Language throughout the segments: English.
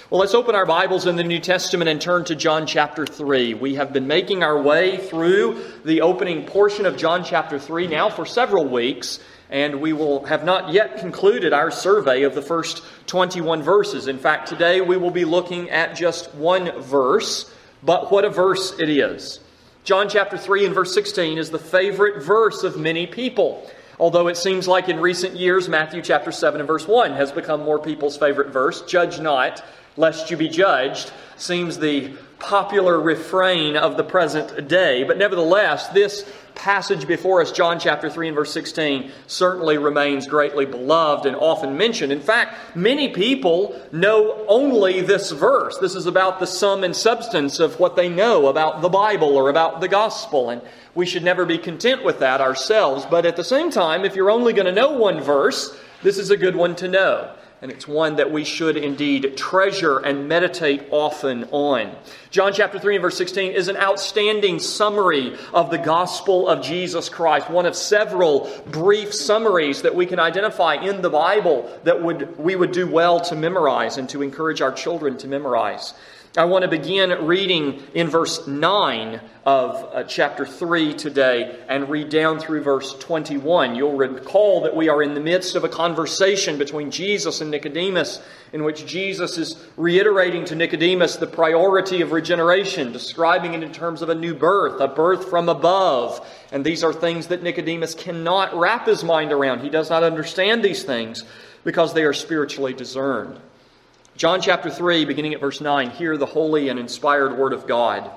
Well, let's open our Bibles in the New Testament and turn to John chapter 3. We have been making our way through the opening portion of John chapter 3 now for several weeks, and we will have not yet concluded our survey of the first 21 verses. In fact, today we will be looking at just one verse, but what a verse it is. John chapter 3 and verse 16 is the favorite verse of many people. Although it seems like in recent years, Matthew chapter 7 and verse 1 has become more people's favorite verse. Judge not, lest you be judged, seems the popular refrain of the present day. But nevertheless, this passage before us, John chapter 3 and verse 16, certainly remains greatly beloved and often mentioned. In fact, many people know only this verse. This is about the sum and substance of what they know about the Bible or about the gospel. And we should never be content with that ourselves. But at the same time, if you're only going to know one verse, this is a good one to know. And it's one that we should indeed treasure and meditate often on. John chapter 3 and verse 16 is an outstanding summary of the gospel of Jesus Christ. One of several brief summaries that we can identify in the Bible that we would do well to memorize and to encourage our children to memorize. I want to begin reading in verse 9 of chapter 3 today and read down through verse 21. You'll recall that we are in the midst of a conversation between Jesus and Nicodemus, in which Jesus is reiterating to Nicodemus the priority of regeneration, describing it in terms of a new birth, a birth from above. And these are things that Nicodemus cannot wrap his mind around. He does not understand these things because they are spiritually discerned. John chapter 3, beginning at verse 9, hear the holy and inspired word of God.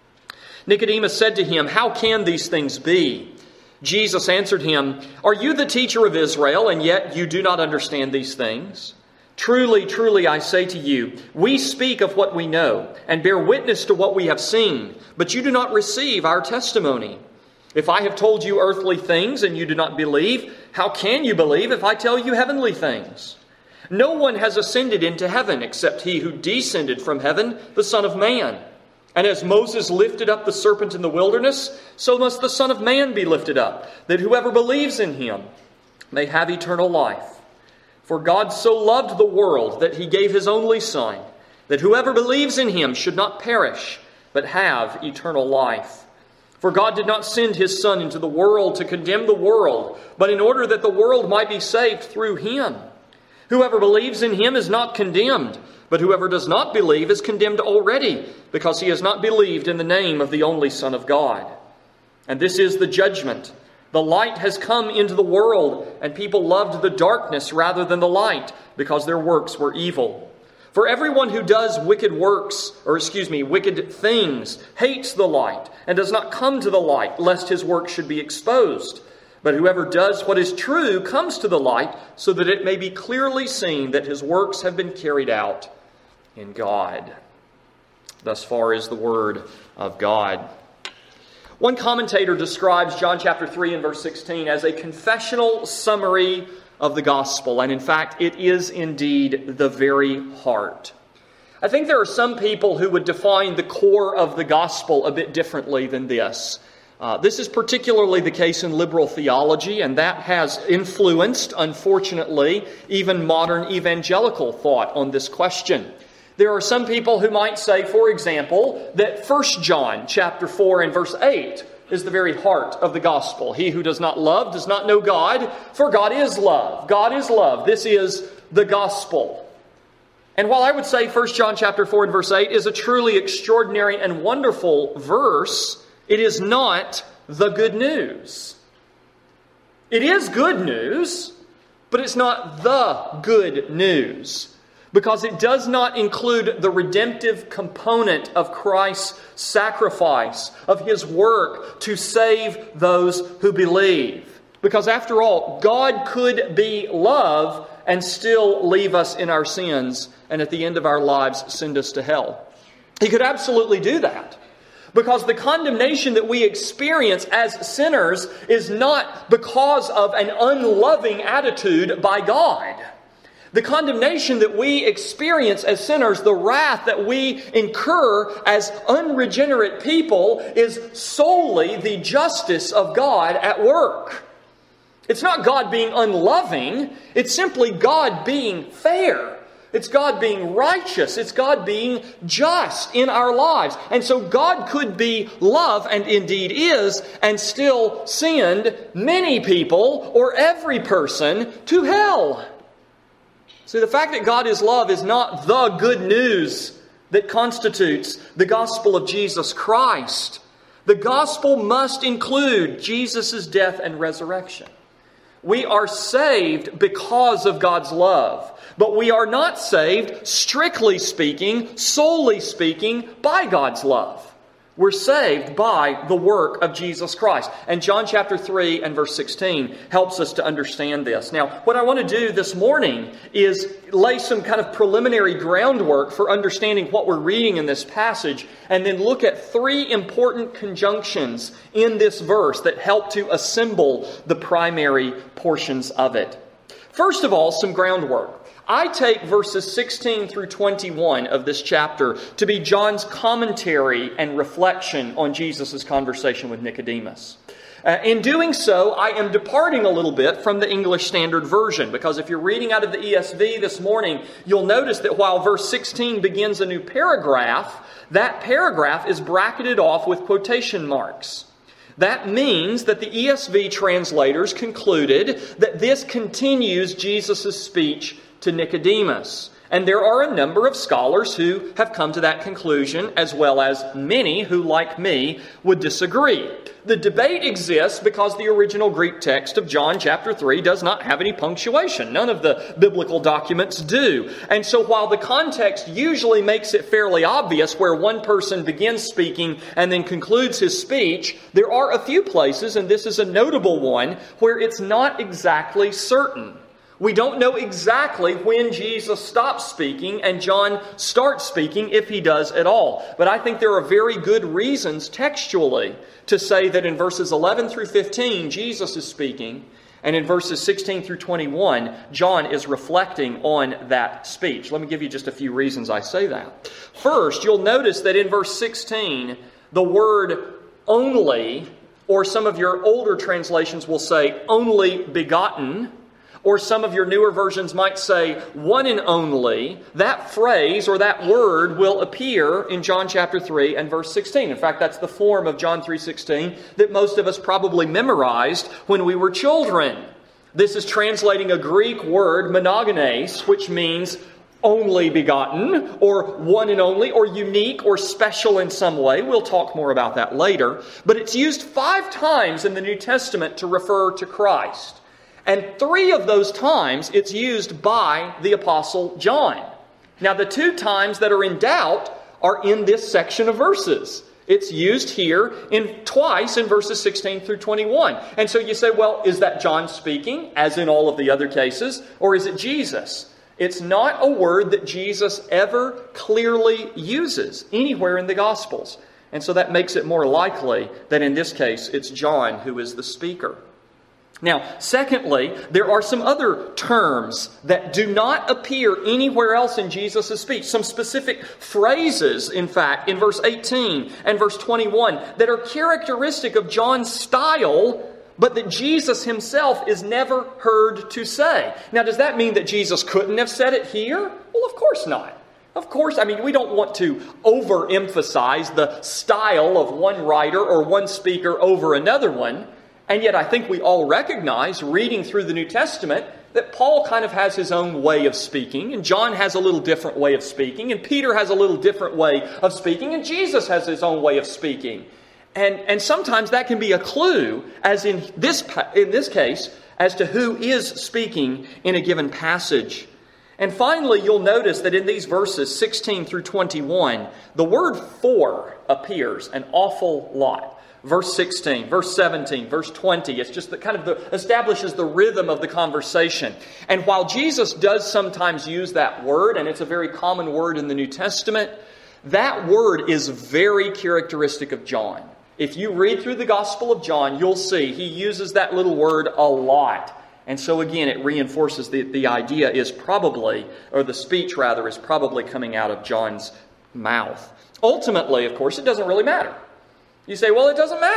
Nicodemus said to him, "How can these things be?" Jesus answered him, "Are you the teacher of Israel, and yet you do not understand these things? Truly, truly, I say to you, we speak of what we know, and bear witness to what we have seen, but you do not receive our testimony. If I have told you earthly things, and you do not believe, how can you believe if I tell you heavenly things? No one has ascended into heaven except he who descended from heaven, the Son of Man. And as Moses lifted up the serpent in the wilderness, so must the Son of Man be lifted up, that whoever believes in him may have eternal life. For God so loved the world that he gave his only Son, that whoever believes in him should not perish, but have eternal life. For God did not send his Son into the world to condemn the world, but in order that the world might be saved through him. Whoever believes in him is not condemned, but whoever does not believe is condemned already, because he has not believed in the name of the only Son of God. And this is the judgment. The light has come into the world, and people loved the darkness rather than the light, because their works were evil. For everyone who does wicked things, hates the light, and does not come to the light, lest his work should be exposed. But whoever does what is true comes to the light, so that it may be clearly seen that his works have been carried out in God." Thus far is the word of God. One commentator describes John chapter 3 and verse 16 as a confessional summary of the gospel. And in fact, it is indeed the very heart. I think there are some people who would define the core of the gospel a bit differently than this. This is particularly the case in liberal theology, and that has influenced, unfortunately, even modern evangelical thought on this question. There are some people who might say, for example, that 1 John chapter 4 and verse 8 is the very heart of the gospel. He who does not love does not know God, for God is love. God is love. This is the gospel. And while I would say 1 John chapter 4 and verse 8 is a truly extraordinary and wonderful verse, it is not the good news. It is good news, but it's not the good news, because it does not include the redemptive component of Christ's sacrifice, of his work to save those who believe. Because after all, God could be love and still leave us in our sins, and at the end of our lives send us to hell. He could absolutely do that. Because the condemnation that we experience as sinners is not because of an unloving attitude by God. The condemnation that we experience as sinners, the wrath that we incur as unregenerate people, is solely the justice of God at work. It's not God being unloving, it's simply God being fair. It's God being righteous. It's God being just in our lives. And so God could be love, and indeed is, and still send many people or every person to hell. See, the fact that God is love is not the good news that constitutes the gospel of Jesus Christ. The gospel must include Jesus' death and resurrection. We are saved because of God's love. But we are not saved, strictly speaking, solely speaking, by God's love. We're saved by the work of Jesus Christ. And John chapter 3 and verse 16 helps us to understand this. Now, what I want to do this morning is lay some kind of preliminary groundwork for understanding what we're reading in this passage, and then look at three important conjunctions in this verse that help to assemble the primary portions of it. First of all, some groundwork. I take verses 16 through 21 of this chapter to be John's commentary and reflection on Jesus' conversation with Nicodemus. In doing so, I am departing a little bit from the English Standard Version, because if you're reading out of the ESV this morning, you'll notice that while verse 16 begins a new paragraph, that paragraph is bracketed off with quotation marks. That means that the ESV translators concluded that this continues Jesus' speech to Nicodemus. And there are a number of scholars who have come to that conclusion, as well as many who, like me, would disagree. The debate exists because the original Greek text of John chapter 3 does not have any punctuation. None of the biblical documents do. And so while the context usually makes it fairly obvious where one person begins speaking and then concludes his speech, there are a few places, and this is a notable one, where it's not exactly certain. We don't know exactly when Jesus stops speaking and John starts speaking, if he does at all. But I think there are very good reasons textually to say that in verses 11 through 15, Jesus is speaking, and in verses 16 through 21, John is reflecting on that speech. Let me give you just a few reasons I say that. First, you'll notice that in verse 16, the word only, or some of your older translations will say only begotten, or some of your newer versions might say one and only. That phrase or that word will appear in John chapter 3 and verse 16. In fact, that's the form of John 3:16 that most of us probably memorized when we were children. This is translating a Greek word, monogenes, which means only begotten, or one and only, or unique, or special in some way. We'll talk more about that later. But it's used 5 times in the New Testament to refer to Christ. And 3 of those times it's used by the Apostle John. Now, the 2 times that are in doubt are in this section of verses. It's used here twice in verses 16 through 21. And so you say, well, is that John speaking, as in all of the other cases, or is it Jesus? It's not a word that Jesus ever clearly uses anywhere in the Gospels. And so that makes it more likely that in this case it's John who is the speaker. Now, secondly, there are some other terms that do not appear anywhere else in Jesus' speech. Some specific phrases, in fact, in verse 18 and verse 21 that are characteristic of John's style, but that Jesus himself is never heard to say. Now, does that mean that Jesus couldn't have said it here? Well, of course not. Of course, we don't want to overemphasize the style of one writer or one speaker over another one. And yet I think we all recognize, reading through the New Testament, that Paul kind of has his own way of speaking, and John has a little different way of speaking, and Peter has a little different way of speaking, and Jesus has his own way of speaking. And sometimes that can be a clue, as in this case, as to who is speaking in a given passage. And finally, you'll notice that in these verses, 16 through 21, the word for appears an awful lot. Verse 16, verse 17, verse 20, it's just establishes the rhythm of the conversation. And while Jesus does sometimes use that word, and it's a very common word in the New Testament, that word is very characteristic of John. If you read through the Gospel of John, you'll see he uses that little word a lot. And so again, it reinforces the idea is probably, or the speech rather, is probably coming out of John's mouth. Ultimately, of course, it doesn't really matter. You say, well, it doesn't matter.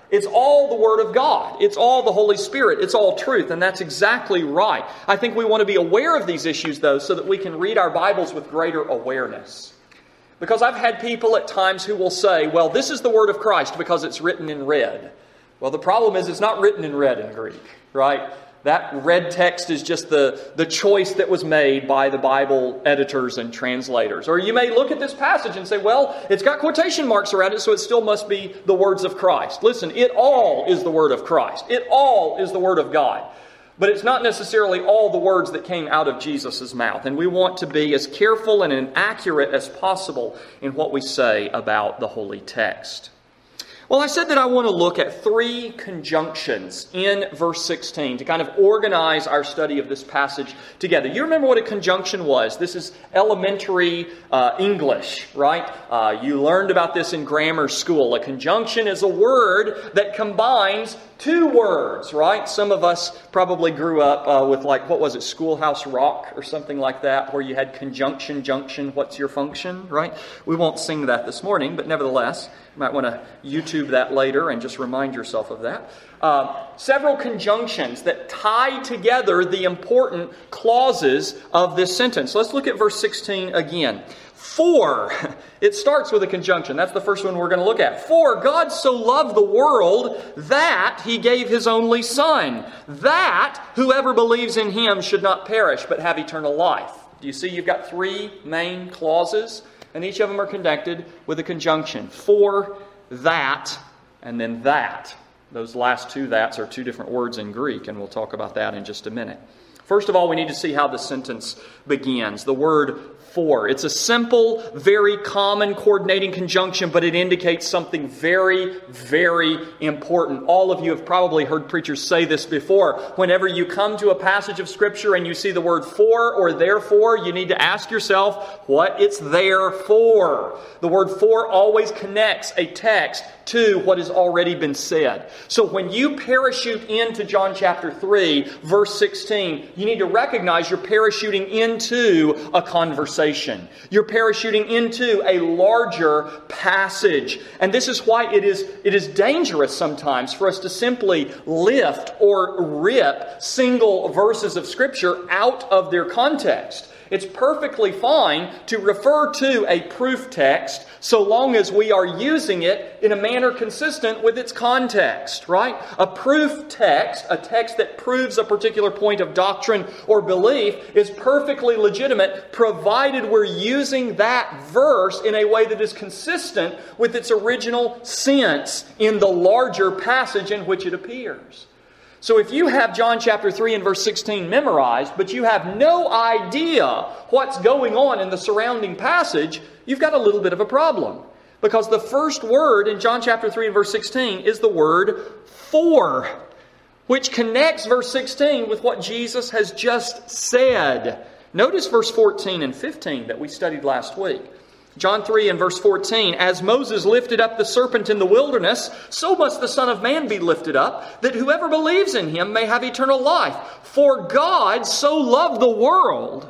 It's all the Word of God. It's all the Holy Spirit. It's all truth, and that's exactly right. I think we want to be aware of these issues, though, so that we can read our Bibles with greater awareness. Because I've had people at times who will say, well, this is the Word of Christ because it's written in red. Well, the problem is it's not written in red in Greek, right? That red text is just the choice that was made by the Bible editors and translators. Or you may look at this passage and say, well, it's got quotation marks around it, so it still must be the words of Christ. Listen, it all is the Word of Christ. It all is the Word of God. But it's not necessarily all the words that came out of Jesus' mouth. And we want to be as careful and as accurate as possible in what we say about the holy text. Well, I said that I want to look at 3 conjunctions in verse 16 to kind of organize our study of this passage together. You remember what a conjunction was? This is elementary English, right? You learned about this in grammar school. A conjunction is a word that combines 2 words, right? Some of us probably grew up with what was it, Schoolhouse Rock or something like that, where you had conjunction, junction, what's your function, right? We won't sing that this morning, but nevertheless, you might want to YouTube that later and just remind yourself of that. Several conjunctions that tie together the important clauses of this sentence. Let's look at verse 16 again. For, it starts with a conjunction. That's the first one we're going to look at. For God so loved the world that He gave His only Son, that whoever believes in Him should not perish but have eternal life. Do you see you've got 3 main clauses? And each of them are connected with a conjunction. For, that, and then that. Those last 2 that's are 2 different words in Greek, and we'll talk about that in just a minute. First of all, we need to see how the sentence begins. The word for. It's a simple, very common coordinating conjunction, but it indicates something very, very important. All of you have probably heard preachers say this before. Whenever you come to a passage of Scripture and you see the word for or therefore, you need to ask yourself what it's there for. The word for always connects a text to what has already been said. So when you parachute into John chapter 3, verse 16, you need to recognize you're parachuting into a conversation. You're parachuting into a larger passage. And this is why it is dangerous sometimes for us to simply lift or rip single verses of Scripture out of their context. It's perfectly fine to refer to a proof text so long as we are using it in a manner consistent with its context, right? A proof text, a text that proves a particular point of doctrine or belief, is perfectly legitimate provided we're using that verse in a way that is consistent with its original sense in the larger passage in which it appears. So if you have John chapter 3 and verse 16 memorized, but you have no idea what's going on in the surrounding passage, you've got a little bit of a problem. Because the first word in John chapter 3 and verse 16 is the word for, which connects verse 16 with what Jesus has just said. Notice verse 14 and 15 that we studied last week. John 3 and verse 14, as Moses lifted up the serpent in the wilderness, so must the Son of Man be lifted up, that whoever believes in Him may have eternal life. For God so loved the world.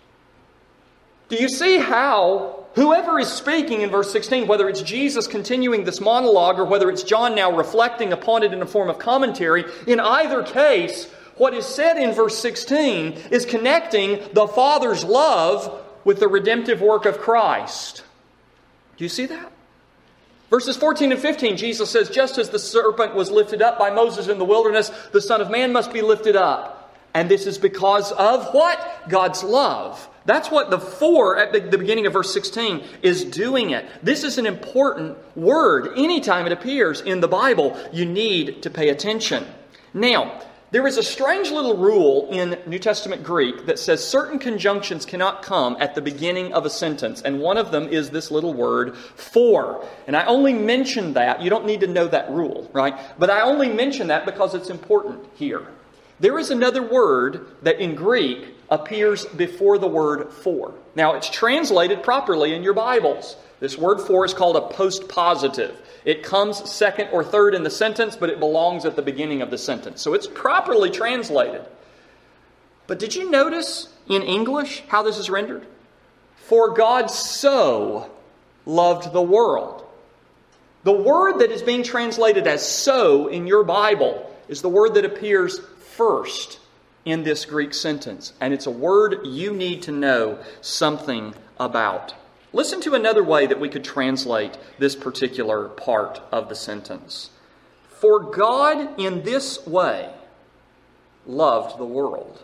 Do you see how whoever is speaking in verse 16, whether it's Jesus continuing this monologue or whether it's John now reflecting upon it in a form of commentary, in either case, what is said in verse 16 is connecting the Father's love with the redemptive work of Christ. Do you see that? Verses 14 and 15, Jesus says, just as the serpent was lifted up by Moses in the wilderness, the Son of Man must be lifted up. And this is because of what? God's love. That's what the for at the beginning of verse 16 is doing it. This is an important word. Anytime it appears in the Bible, you need to pay attention. Now, there is a strange little rule in New Testament Greek that says certain conjunctions cannot come at the beginning of a sentence, and one of them is this little word, for. And I only mention that, you don't need to know that rule, right? But I only mention that because it's important here. There is another word that in Greek appears before the word for. Now, it's translated properly in your Bibles. This word for is called a postpositive. It comes second or third in the sentence, but it belongs at the beginning of the sentence. So it's properly translated. But did you notice in English how this is rendered? For God so loved the world. The word that is being translated as so in your Bible is the word that appears first in this Greek sentence. And it's a word you need to know something about. Listen to another way that we could translate this particular part of the sentence. For God in this way loved the world.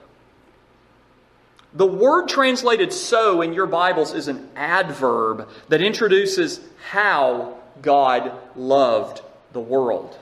The word translated so in your Bibles is an adverb that introduces how God loved the world.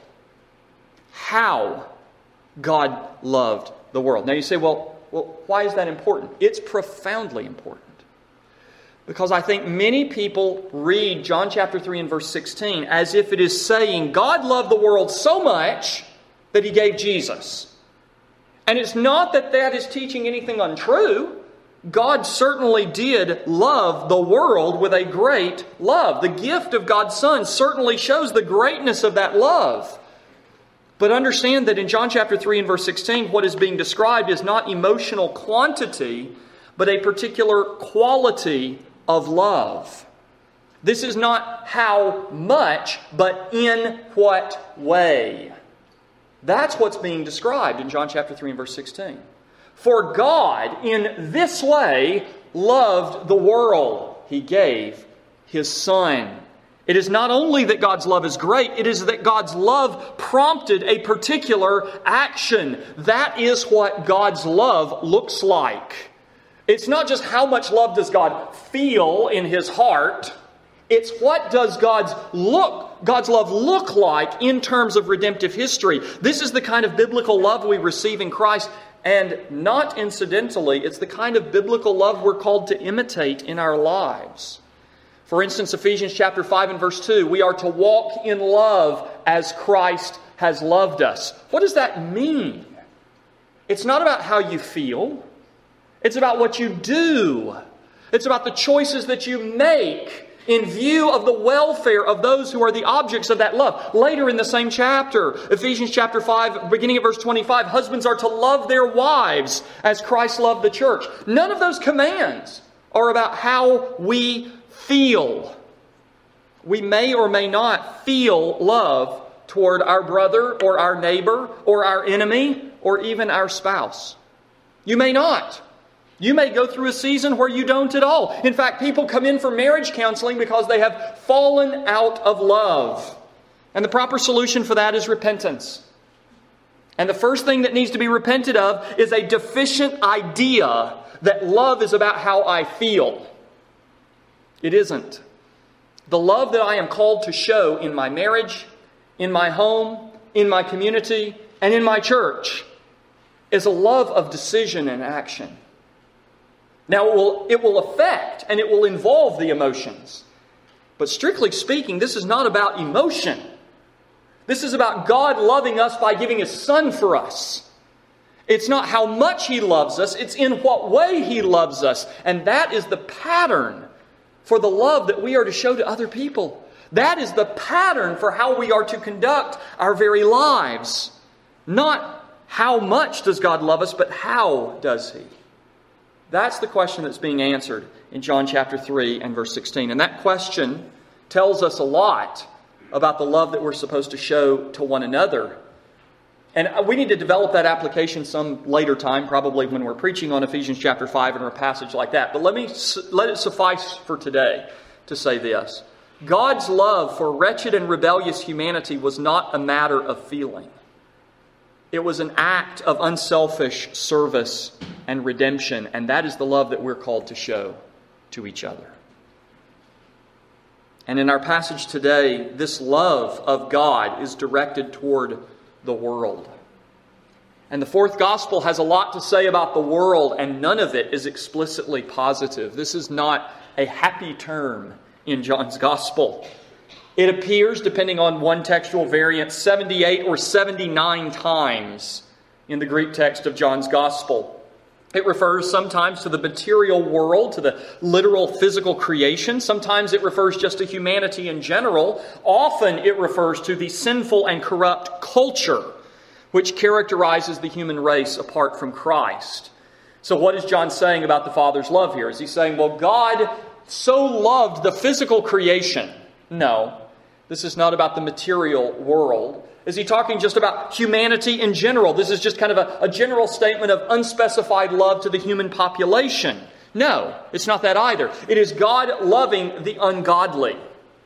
How God loved the world. Now you say, well, why is that important? It's profoundly important. Because I think many people read John chapter 3 and verse 16 as if it is saying God loved the world so much that He gave Jesus. And it's not that that is teaching anything untrue. God certainly did love the world with a great love. The gift of God's Son certainly shows the greatness of that love. But understand that in John chapter 3 and verse 16, what is being described is not emotional quantity, but a particular quality of love. This is not how much, but in what way. That's what's being described in John chapter 3 and verse 16. For God, in this way, loved the world. He gave His Son. It is not only that God's love is great, it is that God's love prompted a particular action. That is what God's love looks like. It's not just how much love does God feel in His heart. It's what does God's love look like in terms of redemptive history. This is the kind of biblical love we receive in Christ. And not incidentally, it's the kind of biblical love we're called to imitate in our lives. For instance, Ephesians chapter 5 and verse 2, we are to walk in love as Christ has loved us. What does that mean? It's not about how you feel. It's about what you do. It's about the choices that you make in view of the welfare of those who are the objects of that love. Later in the same chapter, Ephesians chapter 5, beginning at verse 25, husbands are to love their wives as Christ loved the church. None of those commands are about how we feel. We may or may not feel love toward our brother or our neighbor or our enemy or even our spouse. You may not. You may go through a season where you don't at all. In fact, people come in for marriage counseling because they have fallen out of love. And the proper solution for that is repentance. And the first thing that needs to be repented of is a deficient idea that love is about how I feel. It isn't. The love that I am called to show in my marriage, in my home, in my community, and in my church is a love of decision and action. Now, it will affect and it will involve the emotions. But strictly speaking, this is not about emotion. This is about God loving us by giving His Son for us. It's not how much He loves us, it's in what way He loves us. And that is the pattern for the love that we are to show to other people. That is the pattern for how we are to conduct our very lives. Not how much does God love us, but how does He? That's the question that's being answered in John chapter 3 and verse 16. And that question tells us a lot about the love that we're supposed to show to one another. And we need to develop that application some later time, probably when we're preaching on Ephesians chapter 5 and a passage like that. But let it suffice for today to say this. God's love for wretched and rebellious humanity was not a matter of feeling. It was an act of unselfish service and redemption, and that is the love that we're called to show to each other. And in our passage today, this love of God is directed toward the world. And the fourth gospel has a lot to say about the world, and none of it is explicitly positive. This is not a happy term in John's gospel. It appears, depending on one textual variant, 78 or 79 times in the Greek text of John's gospel. It refers sometimes to the material world, to the literal physical creation. Sometimes it refers just to humanity in general. Often it refers to the sinful and corrupt culture which characterizes the human race apart from Christ. So what is John saying about the Father's love here? Is he saying, well, God so loved the physical creation? No. This is not about the material world. Is he talking just about humanity in general? This is just kind of a general statement of unspecified love to the human population. No, it's not that either. It is God loving the ungodly.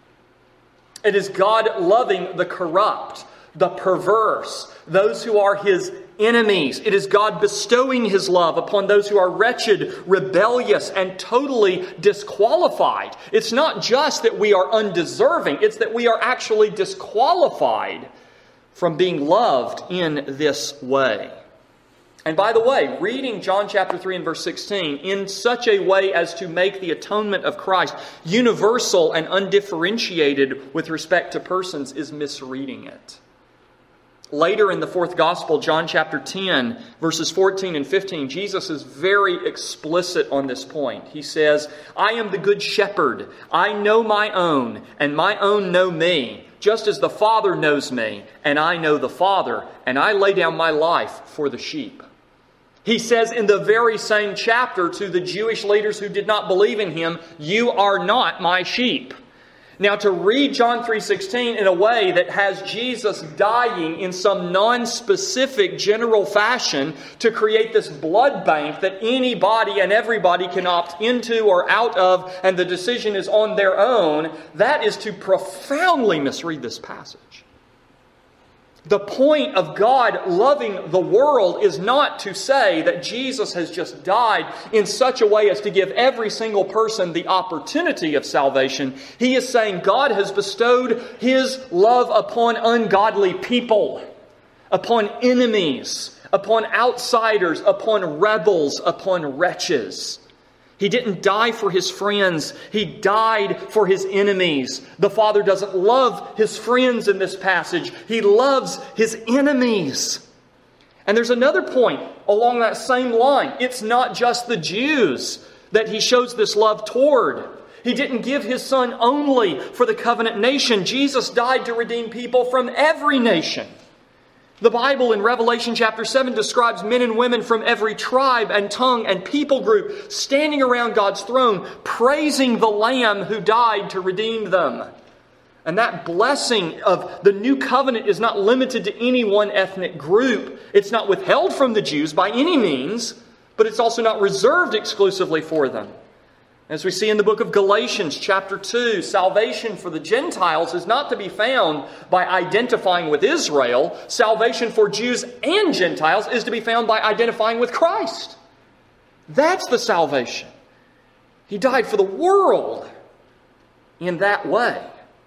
It is God loving the corrupt, the perverse, those who are His enemies. It is God bestowing His love upon those who are wretched, rebellious, and totally disqualified. It's not just that we are undeserving, it's that we are actually disqualified from being loved in this way. And by the way, reading John chapter 3 and verse 16 in such a way as to make the atonement of Christ universal and undifferentiated with respect to persons is misreading it. Later in the fourth gospel, John chapter 10, verses 14 and 15, Jesus is very explicit on this point. He says, I am the good shepherd. I know my own, and my own know me, just as the Father knows me, and I know the Father, and I lay down my life for the sheep. He says in the very same chapter to the Jewish leaders who did not believe in Him, you are not my sheep. Now, to read John 3:16 in a way that has Jesus dying in some non-specific general fashion to create this blood bank that anybody and everybody can opt into or out of, and the decision is on their own, that is to profoundly misread this passage. The point of God loving the world is not to say that Jesus has just died in such a way as to give every single person the opportunity of salvation. He is saying God has bestowed His love upon ungodly people, upon enemies, upon outsiders, upon rebels, upon wretches. He didn't die for His friends. He died for His enemies. The Father doesn't love His friends in this passage. He loves His enemies. And there's another point along that same line. It's not just the Jews that He shows this love toward. He didn't give His Son only for the covenant nation. Jesus died to redeem people from every nation. The Bible in Revelation chapter 7 describes men and women from every tribe and tongue and people group standing around God's throne, praising the Lamb who died to redeem them. And that blessing of the new covenant is not limited to any one ethnic group. It's not withheld from the Jews by any means, but it's also not reserved exclusively for them. As we see in the book of Galatians chapter 2, salvation for the Gentiles is not to be found by identifying with Israel. Salvation for Jews and Gentiles is to be found by identifying with Christ. That's the salvation. He died for the world in that way.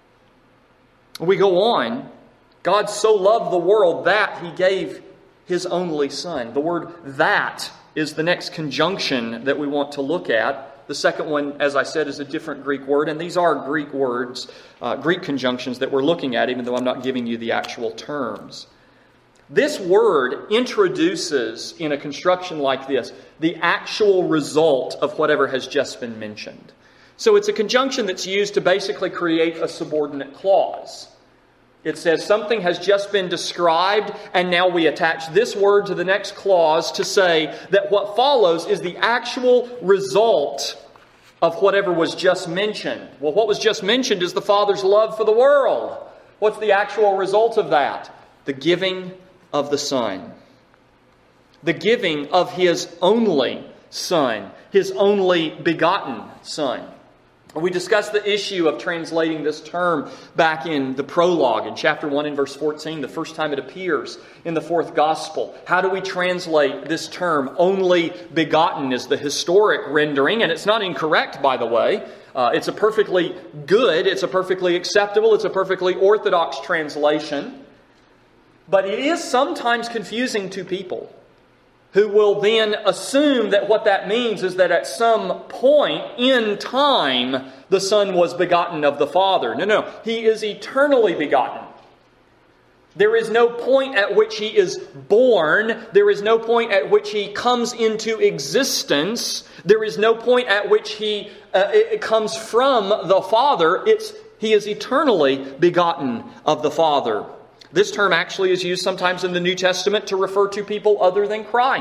We go on. God so loved the world that He gave His only Son. The word "that" is the next conjunction that we want to look at. The second one, as I said, is a different Greek word, and these are Greek words, Greek conjunctions that we're looking at, even though I'm not giving you the actual terms. This word introduces, in a construction like this, the actual result of whatever has just been mentioned. So it's a conjunction that's used to basically create a subordinate clause. It says something has just been described, and now we attach this word to the next clause to say that what follows is the actual result of whatever was just mentioned. Well, what was just mentioned is the Father's love for the world. What's the actual result of that? The giving of the Son. The giving of His only Son. His only begotten Son. We discussed the issue of translating this term back in the prologue in chapter 1 and verse 14, the first time it appears in the fourth gospel. How do we translate this term? Only begotten is the historic rendering, and it's not incorrect, by the way. It's a perfectly good, it's a perfectly acceptable, it's a perfectly orthodox translation. But it is sometimes confusing to people who will then assume that what that means is that at some point in time, the Son was begotten of the Father. No. He is eternally begotten. There is no point at which He is born. There is no point at which He comes into existence. There is no point at which He comes from the Father. He is eternally begotten of the Father. This term actually is used sometimes in the New Testament to refer to people other than Christ.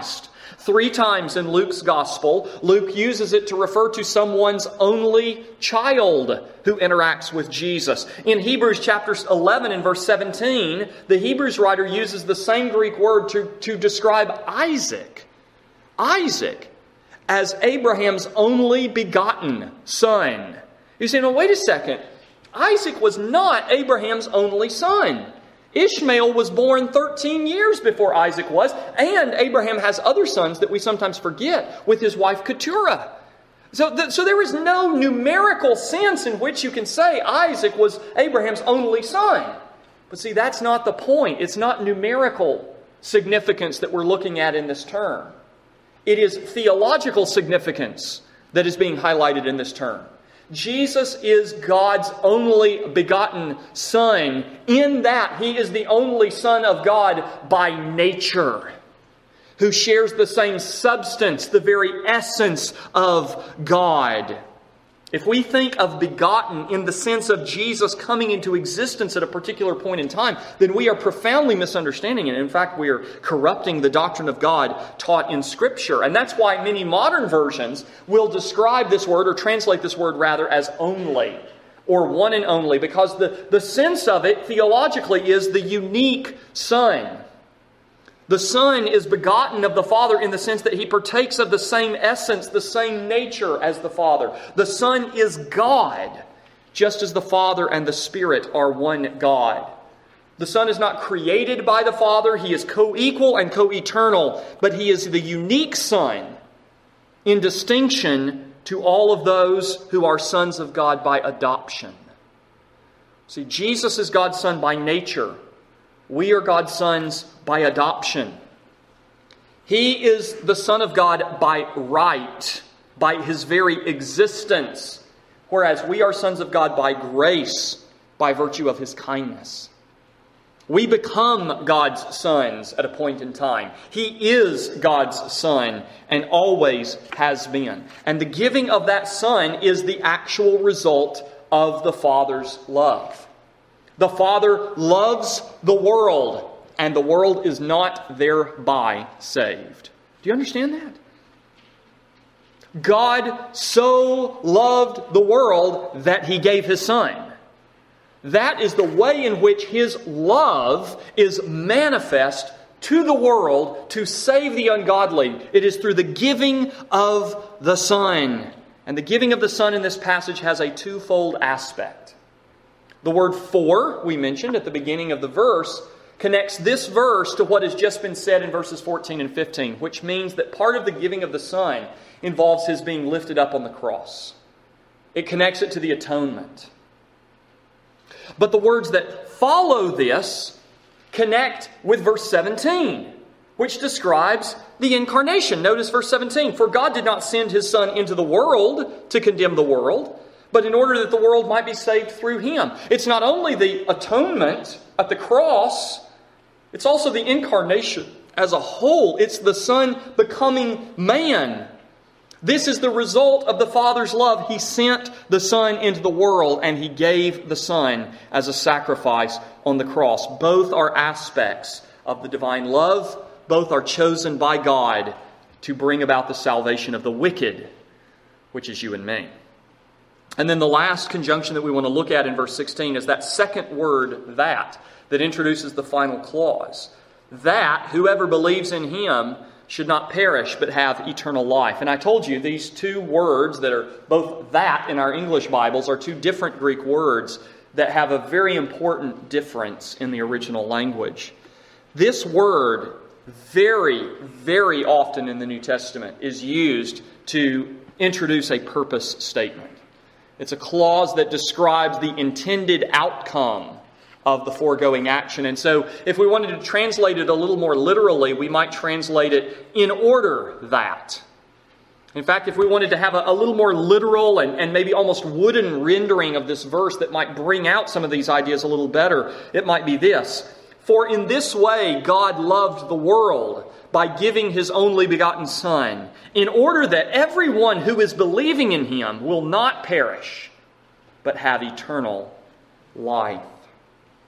3 times in Luke's Gospel, Luke uses it to refer to someone's only child who interacts with Jesus. In Hebrews chapter 11 and verse 17, the Hebrews writer uses the same Greek word to describe Isaac. Isaac as Abraham's only begotten son. You say, no, wait a second. Isaac was not Abraham's only son. Ishmael was born 13 years before Isaac was, and Abraham has other sons that we sometimes forget with his wife Keturah. So there is no numerical sense in which you can say Isaac was Abraham's only son. But see, that's not the point. It's not numerical significance that we're looking at in this term. It is theological significance that is being highlighted in this term. Jesus is God's only begotten Son, in that He is the only Son of God by nature, who shares the same substance, the very essence of God. If we think of begotten in the sense of Jesus coming into existence at a particular point in time, then we are profoundly misunderstanding it. In fact, we are corrupting the doctrine of God taught in Scripture. And that's why many modern versions will describe this word, or translate this word rather, as only, or one and only, because the sense of it theologically is the unique Son. The Son is begotten of the Father in the sense that He partakes of the same essence, the same nature as the Father. The Son is God, just as the Father and the Spirit are one God. The Son is not created by the Father. He is co-equal and co-eternal, but He is the unique Son in distinction to all of those who are sons of God by adoption. See, Jesus is God's Son by nature. We are God's sons by adoption. He is the Son of God by right, by His very existence, whereas we are sons of God by grace, by virtue of His kindness. We become God's sons at a point in time. He is God's Son and always has been. And the giving of that Son is the actual result of the Father's love. The Father loves the world, and the world is not thereby saved. Do you understand that? God so loved the world that He gave His Son. That is the way in which His love is manifest to the world to save the ungodly. It is through the giving of the Son. And the giving of the Son in this passage has a twofold aspect. The word "for," we mentioned at the beginning of the verse, connects this verse to what has just been said in verses 14 and 15, which means that part of the giving of the Son involves His being lifted up on the cross. It connects it to the atonement. But the words that follow this connect with verse 17, which describes the incarnation. Notice verse 17, "For God did not send His Son into the world to condemn the world, but in order that the world might be saved through Him." It's not only the atonement at the cross, it's also the incarnation as a whole. It's the Son becoming man. This is the result of the Father's love. He sent the Son into the world, and He gave the Son as a sacrifice on the cross. Both are aspects of the divine love. Both are chosen by God to bring about the salvation of the wicked, which is you and me. And then the last conjunction that we want to look at in verse 16 is that second word, that introduces the final clause. That whoever believes in Him should not perish, but have eternal life. And I told you these two words that are both "that" in our English Bibles are two different Greek words that have a very important difference in the original language. This word very, very often in the New Testament is used to introduce a purpose statement. It's a clause that describes the intended outcome of the foregoing action. And so if we wanted to translate it a little more literally, we might translate it "in order that." In fact, if we wanted to have a little more literal and maybe almost wooden rendering of this verse that might bring out some of these ideas a little better, it might be this: "For in this way God loved the world, by giving His only begotten Son, in order that everyone who is believing in Him will not perish, but have eternal life."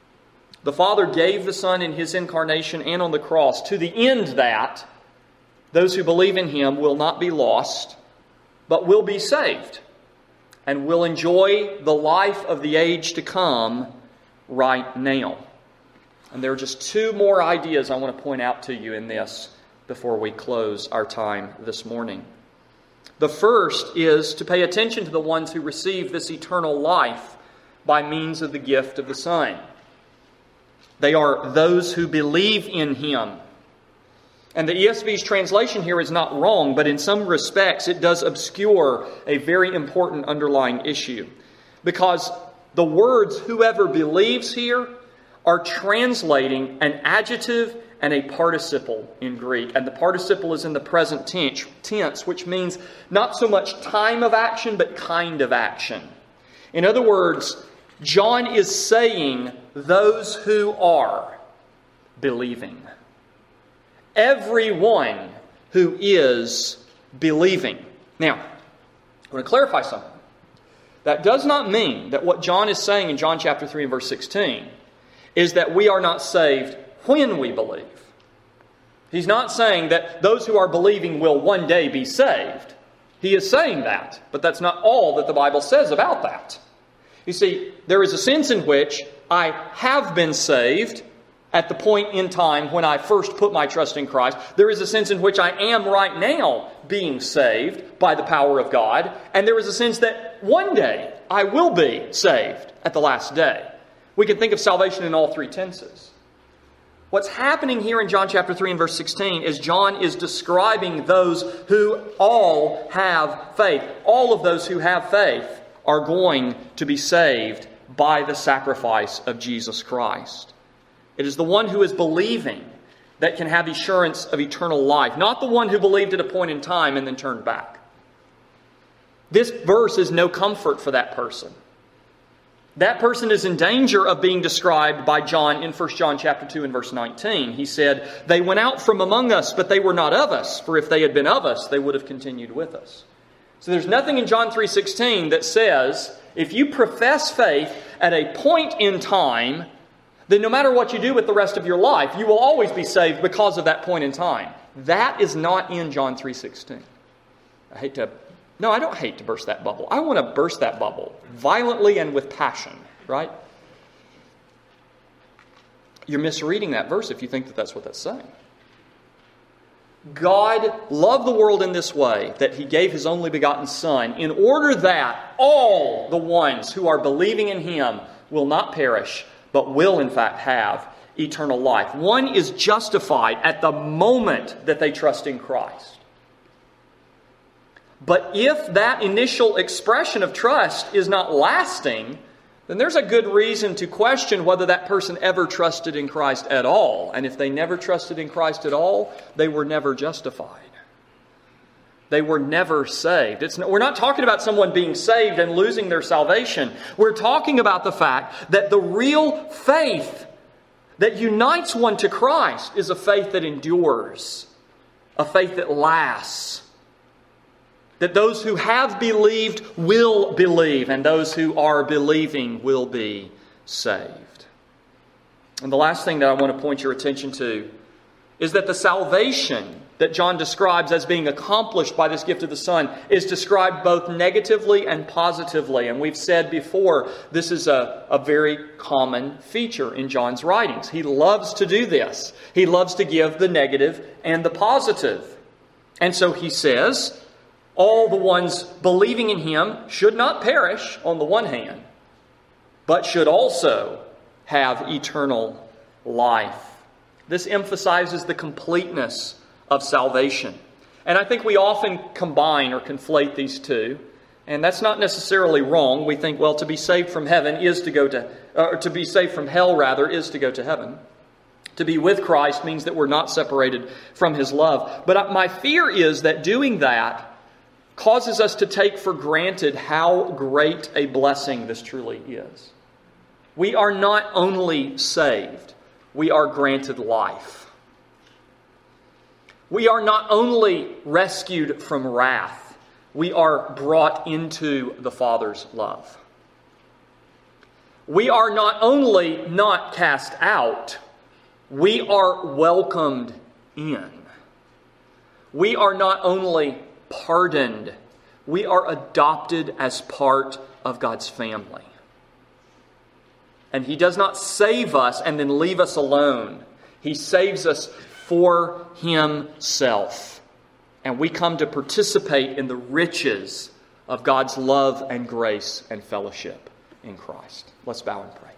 The Father gave the Son in His incarnation and on the cross to the end that those who believe in Him will not be lost, but will be saved and will enjoy the life of the age to come right now. And there are just two more ideas I want to point out to you in this before we close our time this morning. The first is to pay attention to the ones who receive this eternal life by means of the gift of the Son. They are those who believe in Him. And the ESV's translation here is not wrong, but in some respects it does obscure a very important underlying issue. Because the words "whoever believes" here are translating an adjective and a participle in Greek. And the participle is in the present tense, which means not so much time of action, but kind of action. In other words, John is saying those who are believing. Everyone who is believing. Now, I want to clarify something. That does not mean that what John is saying in John chapter 3 and verse 16 is that we are not saved when we believe. He's not saying that those who are believing will one day be saved. He is saying that, but that's not all that the Bible says about that. You see, there is a sense in which I have been saved at the point in time when I first put my trust in Christ. There is a sense in which I am right now being saved by the power of God. And there is a sense that one day I will be saved at the last day. We can think of salvation in all three tenses. What's happening here in John chapter 3 and verse 16 is John is describing those who all have faith. All of those who have faith are going to be saved by the sacrifice of Jesus Christ. It is the one who is believing that can have assurance of eternal life, not the one who believed at a point in time and then turned back. This verse is no comfort for that person. That person is in danger of being described by John in 1 John chapter 2 and verse 19. He said, "They went out from among us, but they were not of us. For if they had been of us, they would have continued with us." So there's nothing in John 3:16 that says, if you profess faith at a point in time, then no matter what you do with the rest of your life, you will always be saved because of that point in time. That is not in John 3:16. I don't hate to burst that bubble. I want to burst that bubble violently and with passion, right? You're misreading that verse if you think that that's what that's saying. God loved the world in this way, that He gave His only begotten Son, in order that all the ones who are believing in Him will not perish, but will in fact have eternal life. One is justified at the moment that they trust in Christ. But if that initial expression of trust is not lasting, then there's a good reason to question whether that person ever trusted in Christ at all. And if they never trusted in Christ at all, they were never justified. They were never saved. We're not talking about someone being saved and losing their salvation. We're talking about the fact that the real faith that unites one to Christ is a faith that endures, a faith that lasts. That those who have believed will believe, and those who are believing will be saved. And the last thing that I want to point your attention to is that the salvation that John describes as being accomplished by this gift of the Son is described both negatively and positively. And we've said before, this is a very common feature in John's writings. He loves to do this. He loves to give the negative and the positive. And so he says, all the ones believing in Him should not perish on the one hand, but should also have eternal life. This emphasizes the completeness of salvation. And I think we often combine or conflate these two. And that's not necessarily wrong. We think, well, to be saved from heaven is to go to, or to be saved from hell rather, is to go to heaven. To be with Christ means that we're not separated from His love. But my fear is that doing that causes us to take for granted how great a blessing this truly is. We are not only saved, we are granted life. We are not only rescued from wrath, we are brought into the Father's love. We are not only not cast out, we are welcomed in. we are not only pardoned, we are adopted as part of God's family. And He does not save us and then leave us alone. He saves us for Himself. And we come to participate in the riches of God's love and grace and fellowship in Christ. Let's bow and pray.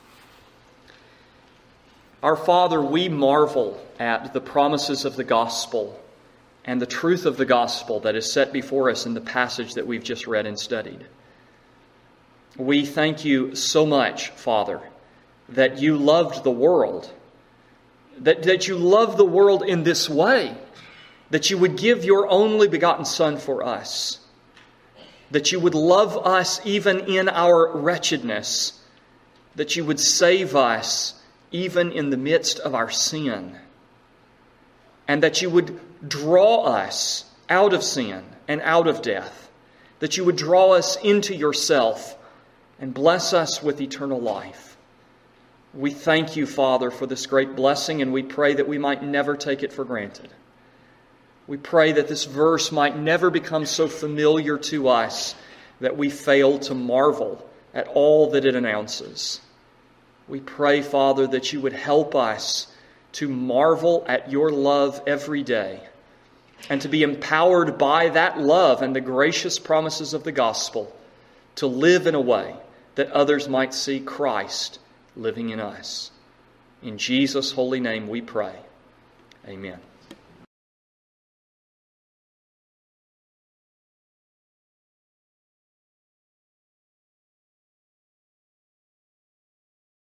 Our Father, we marvel at the promises of the gospel and the truth of the gospel that is set before us in the passage that we've just read and studied. We thank You so much, Father, that You loved the world, that You loved the world in this way, that You would give Your only begotten Son for us, that You would love us even in our wretchedness, that You would save us even in the midst of our sin, and that You would draw us out of sin and out of death, that You would draw us into Yourself and bless us with eternal life. We thank You, Father, for this great blessing, and we pray that we might never take it for granted. We pray that this verse might never become so familiar to us that we fail to marvel at all that it announces. We pray, Father, that You would help us to marvel at Your love every day and to be empowered by that love and the gracious promises of the gospel to live in a way that others might see Christ living in us. In Jesus' holy name we pray. Amen.